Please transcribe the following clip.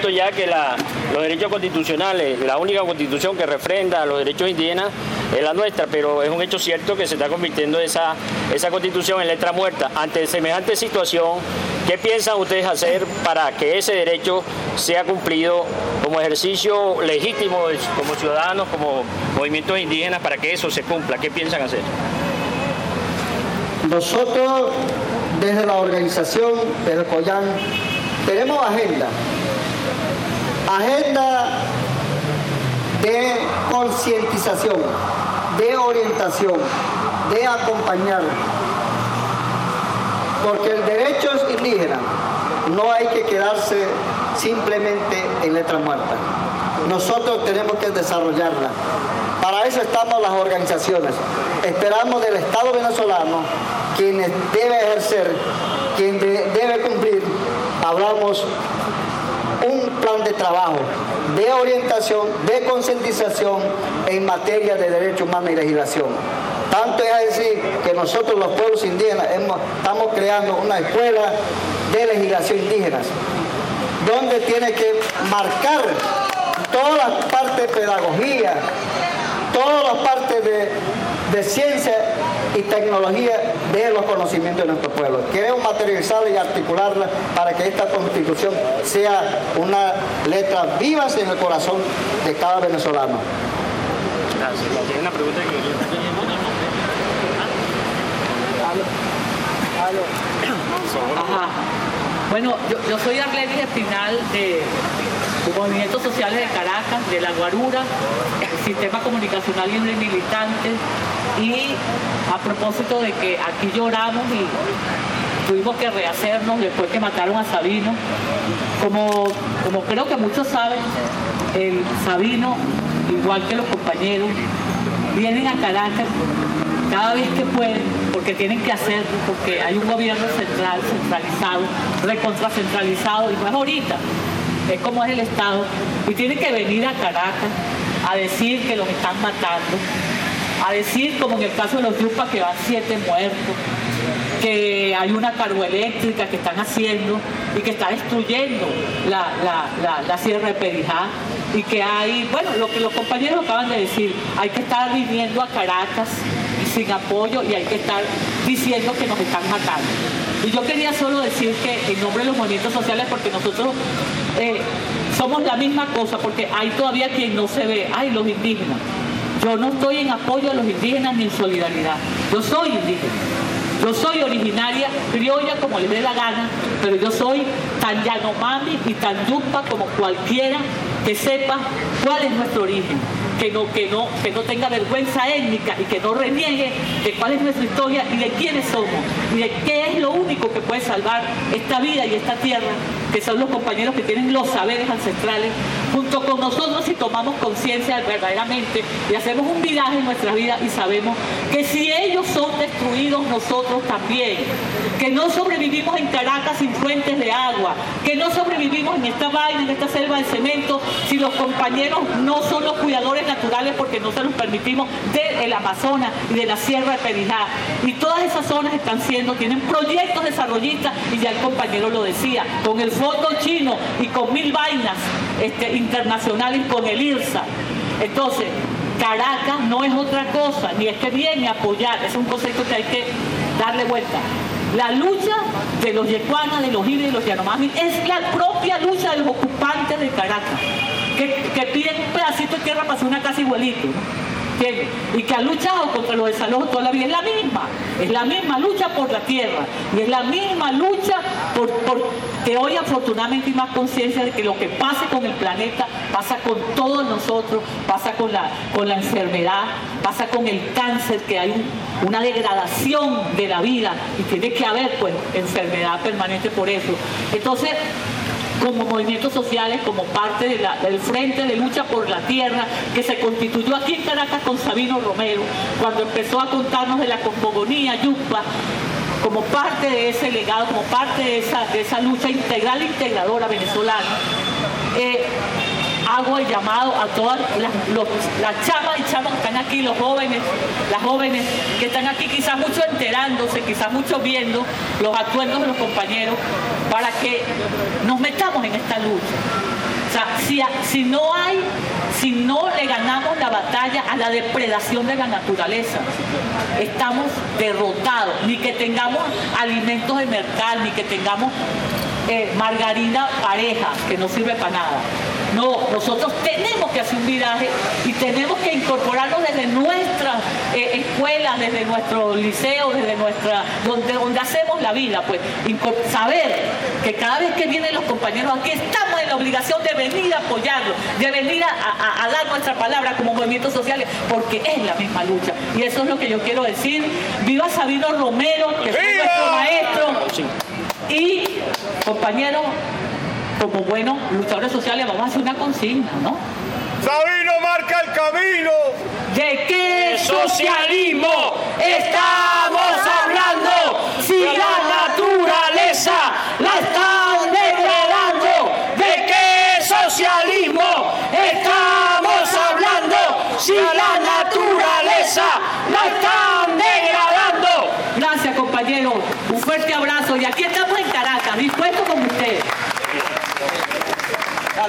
cierto ya que los derechos constitucionales, la única constitución que refrenda los derechos indígenas es la nuestra, pero es un hecho cierto que se está convirtiendo esa constitución en letra muerta. Ante semejante situación, ¿qué piensan ustedes hacer para que ese derecho sea cumplido como ejercicio legítimo como ciudadanos, como movimientos indígenas, para que eso se cumpla? ¿Qué piensan hacer? Nosotros, desde la organización, desde el COYAN, tenemos agenda de concientización, de orientación, de acompañar, porque el derecho indígena no hay que quedarse simplemente en letra muerta. Nosotros tenemos que desarrollarla. Para eso estamos las organizaciones. Esperamos del Estado venezolano, quien debe ejercer, quien debe cumplir, hablamos un plan de trabajo, de orientación, de concientización en materia de derechos humanos y legislación. Tanto es así que nosotros los pueblos indígenas estamos creando una escuela de legislación indígena, donde tiene que marcar todas las partes de pedagogía, todas las partes de ciencia y tecnología de los conocimientos de nuestro pueblo. Queremos materializarla y articularla para que esta Constitución sea una letra viva en el corazón de cada venezolano. Gracias. ¿Tiene una pregunta que Ajá. Bueno, yo soy Arlenis Espinal de Movimientos Sociales de Caracas, de La Guarura, Sistema Comunicacional Libre y Militante, y a propósito de que aquí lloramos y tuvimos que rehacernos después que mataron a Sabino, como creo que muchos saben, el Sabino, igual que los compañeros, vienen a Caracas cada vez que pueden, porque tienen que hacerlo, porque hay un gobierno central, centralizado, recontracentralizado, y no es ahorita, es como es el Estado, y tienen que venir a Caracas a decir que los están matando, a decir, como en el caso de los Yupas, que van 7 muertos, que hay una carboeléctrica que están haciendo y que está destruyendo la Sierra de Perijá, y que hay, bueno, lo que los compañeros acaban de decir, hay que estar viniendo a Caracas sin apoyo y hay que estar diciendo que nos están matando. Y yo quería solo decir que en nombre de los movimientos sociales, porque nosotros somos la misma cosa, porque hay todavía quien no se ve, ay, los indígenas. Yo no estoy en apoyo a los indígenas ni en solidaridad. Yo soy indígena. Yo soy originaria, criolla, como les dé la gana, pero yo soy tan Yanomami y tan Yupa como cualquiera que sepa cuál es nuestro origen, que no tenga vergüenza étnica y que no reniegue de cuál es nuestra historia y de quiénes somos y de qué es lo único que puede salvar esta vida y esta tierra, que son los compañeros que tienen los saberes ancestrales junto con nosotros, y tomamos conciencia verdaderamente y hacemos un viraje en nuestra vida y sabemos que si ellos son destruidos, nosotros también, que no sobrevivimos en Caracas sin fuentes de agua, que no sobrevivimos en esta vaina, en esta selva de cemento, si los compañeros no son los cuidadores naturales, porque no se los permitimos, del Amazonas y de la Sierra de Perijá. Y todas esas zonas tienen proyectos desarrollistas, y ya el compañero lo decía, con el fondo chino y con 1000 vainas internacionales, con el IRSA. Entonces, Caracas no es otra cosa, ni es que viene a apoyar, es un concepto que hay que darle vuelta. La lucha de los yecuanas, de los ibis y de los yanomami es la propia lucha de los ocupantes de Caracas, que piden un pedacito de tierra para hacer una casa igualito, ¿entiendes? Y que ha luchado contra los desalojos toda la vida. Es la misma lucha por la tierra, y es la misma lucha por que hoy afortunadamente hay más conciencia de que lo que pase con el planeta pasa con todos nosotros, pasa con la enfermedad, pasa con el cáncer, que hay una degradación de la vida y tiene que haber pues enfermedad permanente por eso. Entonces, como movimientos sociales, como parte del Frente de Lucha por la Tierra, que se constituyó aquí en Caracas con Sabino Romero, cuando empezó a contarnos de la cosmogonía yupa, como parte de ese legado, como parte de esa lucha integral e integradora venezolana, hago el llamado a todas las chamas y chamas que están aquí, los jóvenes, las jóvenes que están aquí, quizás muchos enterándose, quizás muchos viendo los atuendos de los compañeros, para que nos metamos en esta lucha. Si no le ganamos la batalla a la depredación de la naturaleza, estamos derrotados. Ni que tengamos alimentos de mercado, ni que tengamos margarina pareja, que no sirve para nada. No, nosotros tenemos que hacer un viraje y tenemos que incorporarnos desde nuestras escuelas, desde nuestro liceo, desde donde hacemos la vida, pues saber que cada vez que vienen los compañeros aquí estamos en la obligación de venir a apoyarlos, de venir a dar nuestra palabra como movimientos sociales, porque es la misma lucha. Y eso es lo que yo quiero decir. Viva Sabino Romero, que fue nuestro maestro. Y, compañeros, como buenos luchadores sociales, vamos a hacer una consigna, ¿no? Sabino marca el camino. ¿De qué socialismo estamos hablando? Si la naturaleza la están degradando. ¿De qué socialismo estamos hablando? Si la naturaleza la están degradando. Gracias, compañeros. Un fuerte abrazo. Y aquí estamos en Caracas, dispuestos con ustedes.